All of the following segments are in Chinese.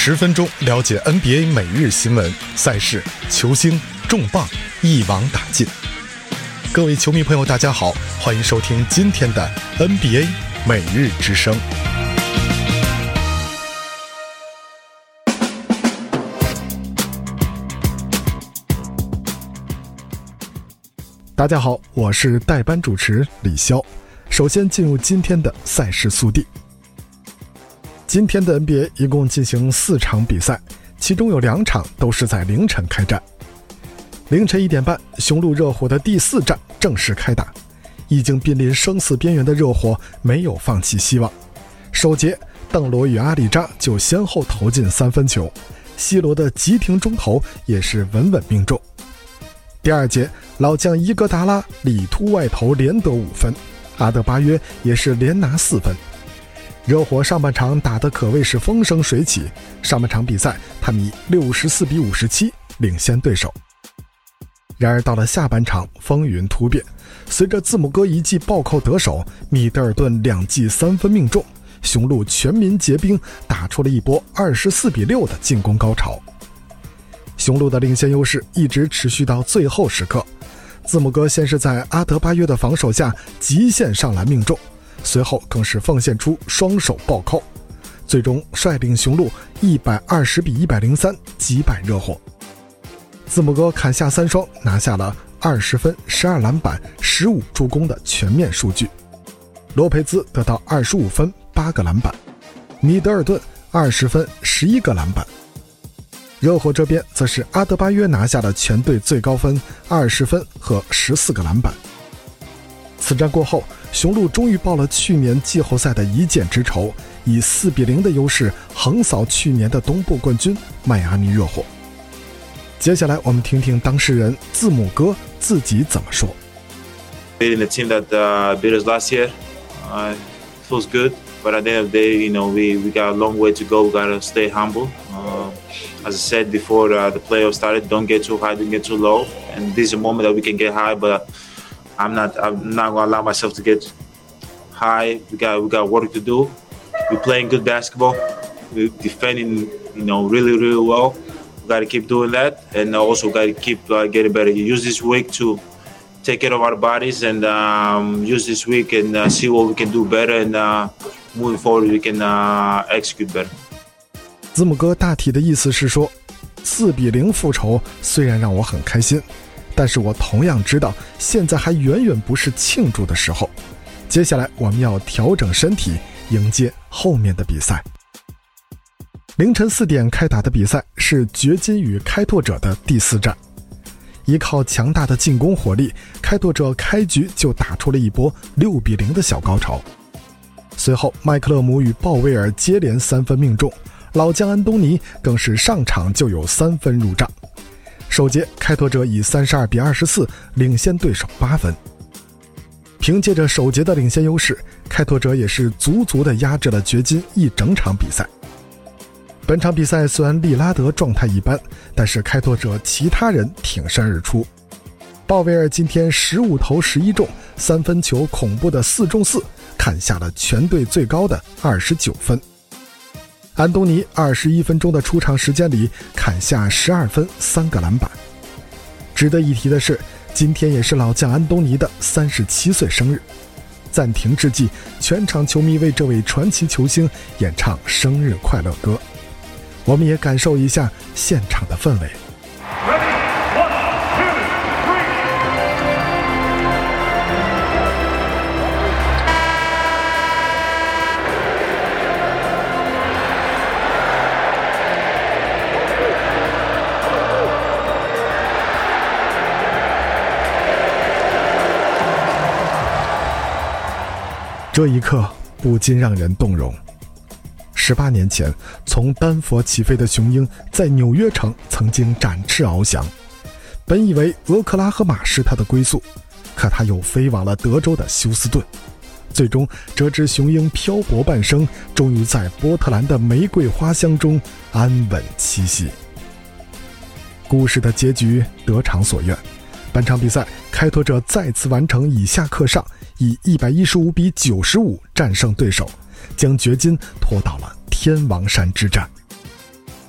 10分钟了解 NBA 每日新闻、赛事、球星、重磅，一网打尽。各位球迷朋友大家好，欢迎收听今天的 NBA 每日之声。大家好，我是代班主持李潇。首先进入今天的赛事速递。今天的 NBA 一共进行4场比赛，其中有2场都是在凌晨开战。凌晨1点半，雄鹿热火的第4战正式开打。已经濒临生死边缘的热火没有放弃希望。首节，邓罗与阿里扎就先后投进3分球，西罗的急停中投也是稳稳命中。第2节，老将伊戈达拉里突外投连得5分，阿德巴约也是连拿4分。热火上半场打得可谓是风生水起，上半场比赛他们以64-57领先对手。然而到了下半场风云突变，随着字母哥一记暴扣得手，米德尔顿2记3分命中，雄鹿全民皆兵，打出了一波24-6的进攻高潮。雄鹿的领先优势一直持续到最后时刻，字母哥先是在阿德巴约的防守下极限上篮命中，随后更是奉献出双手暴扣，最终率领雄鹿120-103击败热火。字母哥砍下3双，拿下了20分、12篮板、15助攻的全面数据。罗佩兹得到25分、8个篮板，米德尔顿20分、11个篮板。热火这边则是阿德巴约拿下了全队最高分20分和14个篮板。此战过后，雄鹿终于报了去年季后赛的一箭之仇，以4-0的优势横扫去年的东部冠军迈阿密热火。接下来我们听听当事人字母哥自己怎么说。 Beating the team that beat us last year feels good, but at the end of the day, we got a long way to go. We got to stay humble. As I said before the playoffs started, don't get too high, don't get too low. And this is a moment that we can get high, but I'm not going to allow myself to get high. We got work to do. We're playing good basketball. We're defending, really, really well. We got to keep doing that, and also got to keep getting better. Use this week to take care of our bodies, and use this week and see what we can do better, and moving forward we can execute better. 字母哥大体的意思是说，4-0复仇虽然让我很开心，但是我同样知道现在还远远不是庆祝的时候，接下来我们要调整身体，迎接后面的比赛。凌晨4点开打的比赛是掘金与开拓者的第4战。依靠强大的进攻火力，开拓者开局就打出了一波6-0的小高潮。随后麦克勒姆与鲍威尔接连3分命中，老将安东尼更是上场就有3分入账。首节开拓者以32-24领先对手8分。凭借着首节的领先优势，开拓者也是足足地压制了掘金一整场比赛。本场比赛虽然利拉德状态一般，但是开拓者其他人挺身而出。鲍威尔今天15投11中，3分球恐怖的4中4，砍下了全队最高的29分。安东尼21分钟的出场时间里砍下12分3个篮板。值得一提的是，今天也是老将安东尼的37岁生日。暂停之际，全场球迷为这位传奇球星演唱生日快乐歌。我们也感受一下现场的氛围。这一刻不禁让人动容。18年前，从丹佛起飞的雄鹰在纽约城曾经展翅翱翔，本以为俄克拉荷马是他的归宿，可他又飞往了德州的休斯顿。最终，这只雄鹰漂泊半生，终于在波特兰的玫瑰花香中安稳栖息。故事的结局得偿所愿，本场比赛开拓者再次完成以下克上，以115-95战胜对手，将掘金拖到了天王山之战。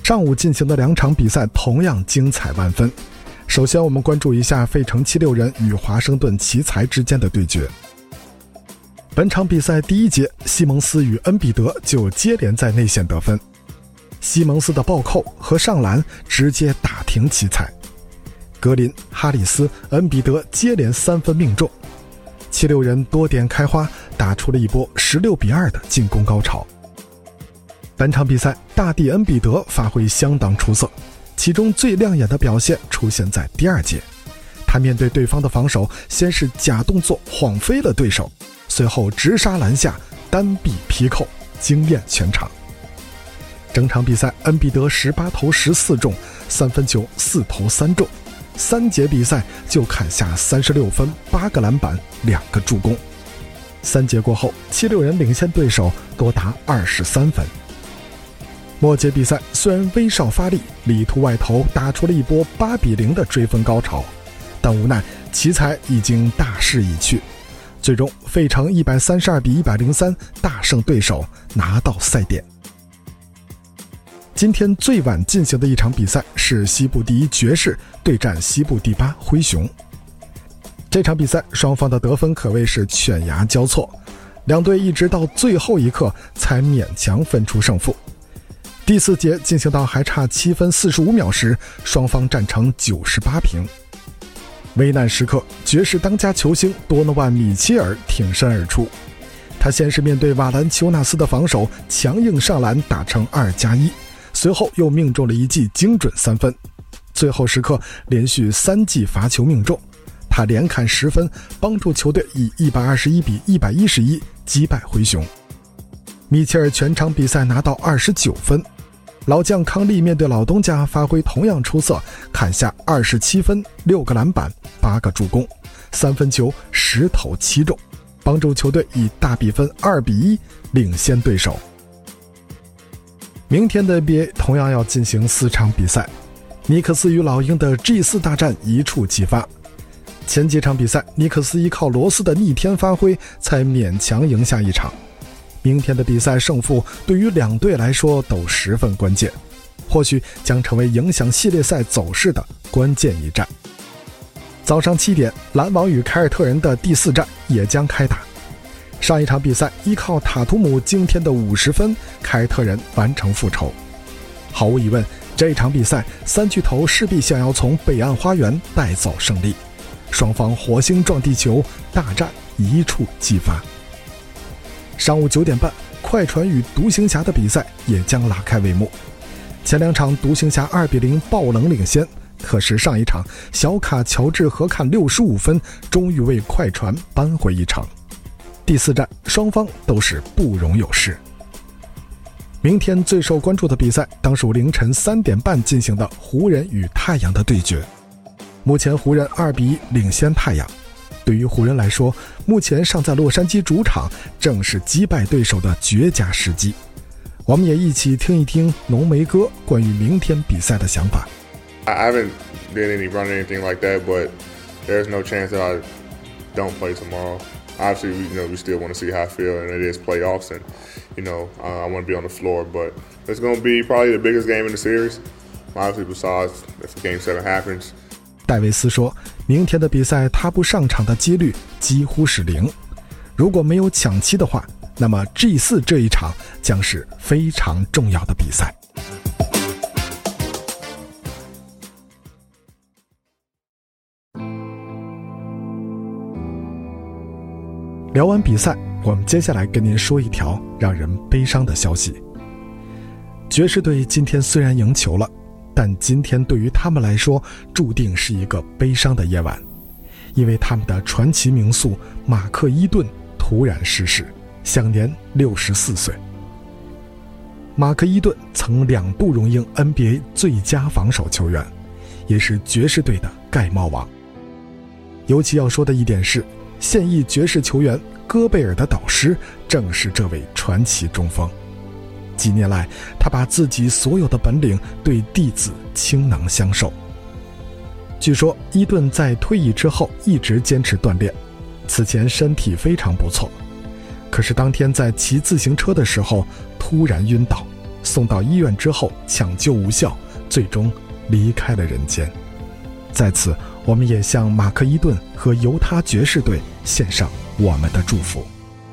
上午进行的2场比赛同样精彩万分。首先我们关注一下费城76人与华盛顿奇才之间的对决。本场比赛第1节，西蒙斯与恩比德就接连在内线得分，西蒙斯的暴扣和上篮直接打停奇才，格林、哈里斯、恩比德接连3分命中，76人多点开花，打出了一波16-2的进攻高潮。本场比赛大帝恩比德发挥相当出色，其中最亮眼的表现出现在第2节，他面对对方的防守，先是假动作晃飞了对手，随后直杀篮下单臂劈扣，惊艳全场。整场比赛恩比德18投14中，3分球4投3中，3节比赛就砍下36分8个篮板2个助攻。3节过后，76人领先对手多达23分。末节比赛虽然威少发力，里图外投打出了一波8-0的追分高潮，但无奈奇才已经大势已去，最终费城132-103大胜对手，拿到赛点。今天最晚进行的一场比赛是西部第1爵士对战西部第8灰熊。这场比赛双方的得分可谓是犬牙交错，两队一直到最后一刻才勉强分出胜负。第4节进行到还差7分45秒时，双方战成98平。危难时刻，爵士当家球星多诺万·米切尔挺身而出，他先是面对瓦兰丘纳斯的防守强硬上篮打成2+1，随后又命中了一记精准3分，最后时刻连续3记罚球命中，他连砍10分，帮助球队以121-111击败灰熊。米切尔全场比赛拿到29分，老将康利面对老东家发挥同样出色，砍下27分6个篮板8个助攻，3分球10投7中，帮助球队以大比分2-1领先对手。明天的 NBA 同样要进行4场比赛，尼克斯与老鹰的 G4 大战一触即发。前几场比赛尼克斯依靠罗斯的逆天发挥才勉强赢下一场，明天的比赛胜负对于两队来说都十分关键，或许将成为影响系列赛走势的关键一战。早上7点，篮网与凯尔特人的第4战也将开打。上一场比赛依靠塔图姆惊天的50分，凯尔特人完成复仇。毫无疑问，这场比赛3巨头势必想要从北岸花园带走胜利，双方火星撞地球，大战一触即发。上午9点半，快船与独行侠的比赛也将拉开帷幕。前2场独行侠2-0爆冷领先，可是上一场小卡乔治合砍65分，终于为快船扳回一城。第4战双方都是不容有失。明天最受关注的比赛当属凌晨3点半进行的湖人与太阳的对决。目前湖人2-1领先太阳，对于湖人来说，目前尚在洛杉矶主场，正是击败对手的绝佳时机。我们也一起听一听浓眉哥关于明天比赛的想法。 I haven't did any run or anything like that, but there's no chance that I don't play tomorrow. Obviously, we still want to see how I feel, and it is playoffs, and I want to be on the floor. But it's going to be probably the biggest game in the series. Obviously, besides if Game 7 happens. 戴维斯说，明天的比赛他不上场的几率几乎是0。如果没有抢七的话，那么 G4 这一场将是非常重要的比赛。聊完比赛，我们接下来跟您说一条让人悲伤的消息。爵士队今天虽然赢球了，但今天对于他们来说注定是一个悲伤的夜晚，因为他们的传奇名宿马克·伊顿突然逝世，享年64岁。马克·伊顿曾2度荣膺 NBA 最佳防守球员，也是爵士队的盖帽王。尤其要说的一点是，现役爵士球员戈贝尔的导师正是这位传奇中锋。几年来，他把自己所有的本领对弟子倾囊相授。据说伊顿在退役之后一直坚持锻炼，此前身体非常不错，可是当天在骑自行车的时候突然晕倒， 送到医院之后抢救无效，最终离开了人间。在此，我们也向马克伊顿和犹他爵士队献上我们的祝福。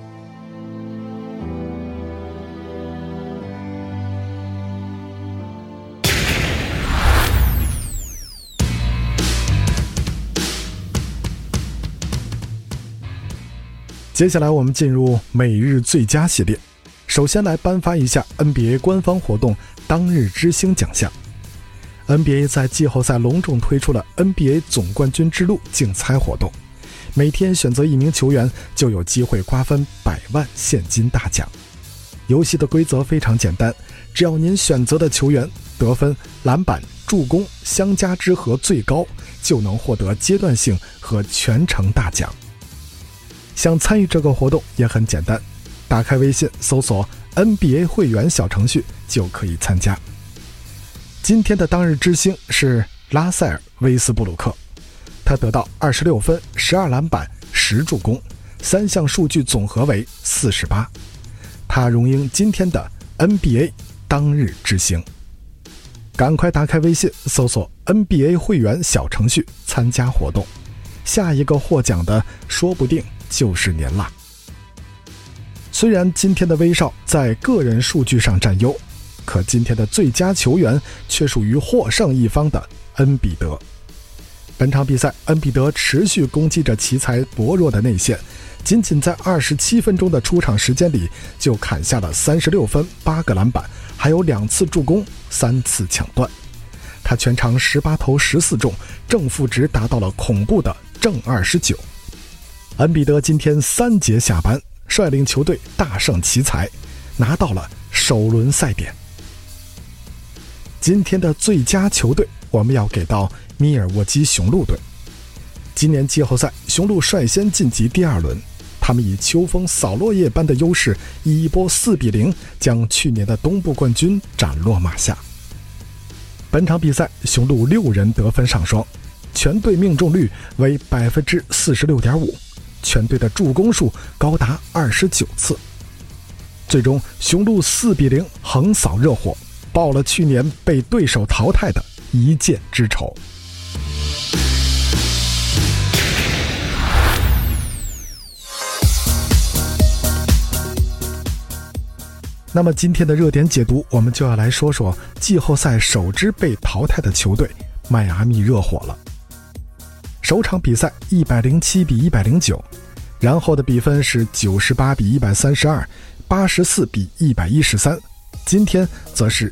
接下来我们进入每日最佳系列，首先来颁发一下 NBA 官方活动当日之星奖项。NBA 在季后赛隆重推出了 NBA 总冠军之路竞猜活动，每天选择一名球员就有机会瓜分100万现金大奖。游戏的规则非常简单，只要您选择的球员得分、篮板、助攻相加之和最高，就能获得阶段性和全程大奖。想参与这个活动也很简单，打开微信搜索 NBA 会员小程序就可以参加。今天的当日之星是拉塞尔·威斯布鲁克，他得到26分、12篮板、10助攻，3项数据总和为48，他荣膺今天的 NBA 当日之星。赶快打开微信搜索 NBA 会员小程序参加活动，下一个获奖的说不定就是您了。虽然今天的威少在个人数据上占优，可今天的最佳球员却属于获胜一方的恩比德。本场比赛，恩比德持续攻击着奇才薄弱的内线，仅仅在27分钟的出场时间里就砍下了36分、8个篮板，还有2次助攻、3次抢断。他全场18投14中，正负值达到了恐怖的正29。恩比德今天3节下班，率领球队大胜奇才，拿到了首轮赛点。今天的最佳球队我们要给到密尔沃基雄鹿队。今年季后赛，雄鹿率先晋级第2轮，他们以秋风扫落叶般的优势，以一波4-0将去年的东部冠军斩落马下。本场比赛，雄鹿6人得分上双，全队命中率为 46.5%， 全队的助攻数高达29次。最终雄鹿4-0横扫热火，报了去年被对手淘汰的一箭之仇。那么今天的热点解读，我们就要来说说季后赛首支被淘汰的球队迈阿密热火了。首场比赛107-109，然后的比分是98-132、84-113，今天则是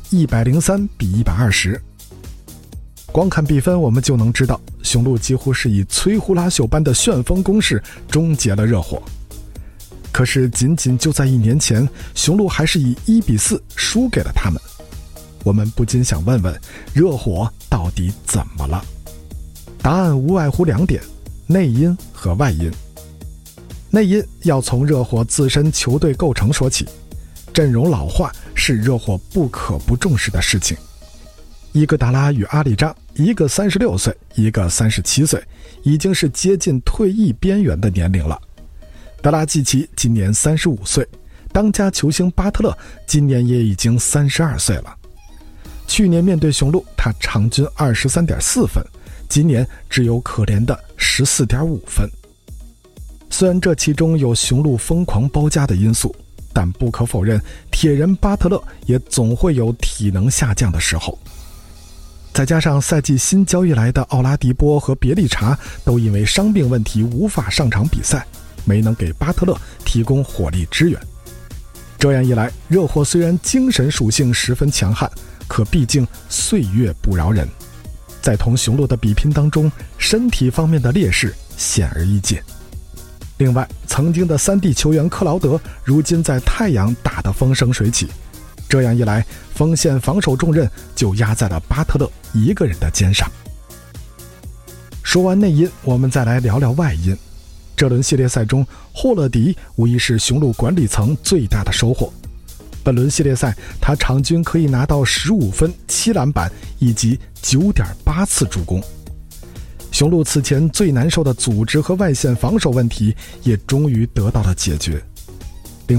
103-120。光看比分我们就能知道，雄鹿几乎是以摧枯拉朽般的旋风攻势终结了热火。可是仅仅就在1年前，雄鹿还是以1-4输给了他们。我们不禁想问问，热火到底怎么了？答案无外乎2点，内因和外因。内因要从热火自身球队构成说起，阵容老化是热火不可不重视的事情。伊戈达拉与阿里扎，一个36岁，一个37岁，已经是接近退役边缘的年龄了。德拉季奇今年35岁，当家球星巴特勒今年也已经32岁了。去年面对雄鹿，他场均23.4分，今年只有可怜的14.5分。虽然这其中有雄鹿疯狂包夹的因素，但不可否认，铁人巴特勒也总会有体能下降的时候。再加上赛季新交易来的奥拉迪波和别利查都因为伤病问题无法上场比赛，没能给巴特勒提供火力支援。这样一来，热火虽然精神属性十分强悍，可毕竟岁月不饶人，在同雄鹿的比拼当中，身体方面的劣势显而易见。另外，曾经的3D 球员克劳德如今在太阳打得风生水起，这样一来，锋线防守重任就压在了巴特勒一个人的肩上。说完内因，我们再来聊聊外因。这轮系列赛中，霍勒迪无疑是雄鹿管理层最大的收获。本轮系列赛，他场均可以拿到15分、7篮板以及 9.8 次助攻。雄鹿此前最难受的组织和外线防守问题也终于得到了解决。另外，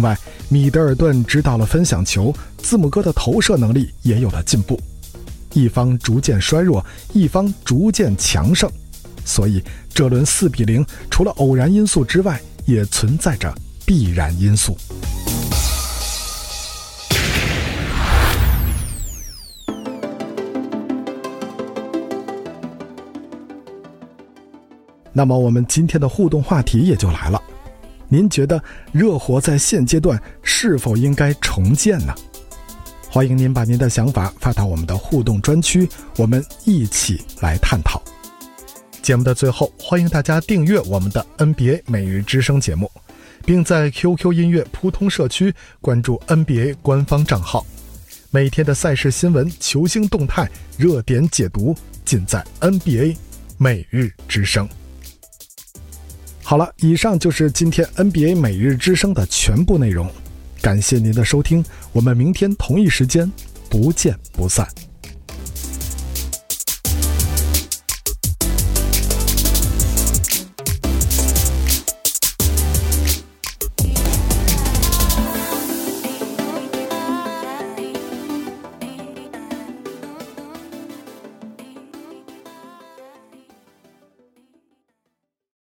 米德尔顿知道了分享球，字母哥的投射能力也有了进步。一方逐渐衰弱，一方逐渐强盛，所以这轮4-0除了偶然因素之外，也存在着必然因素。那么我们今天的互动话题也就来了，您觉得热火在现阶段是否应该重建呢？欢迎您把您的想法发到我们的互动专区，我们一起来探讨。节目的最后，欢迎大家订阅我们的 NBA 每日之声节目，并在 QQ 音乐扑通社区关注 NBA 官方账号。每天的赛事新闻、球星动态、热点解读，尽在 NBA 每日之声。好了，以上就是今天 NBA 每日之声的全部内容，感谢您的收听，我们明天同一时间不见不散。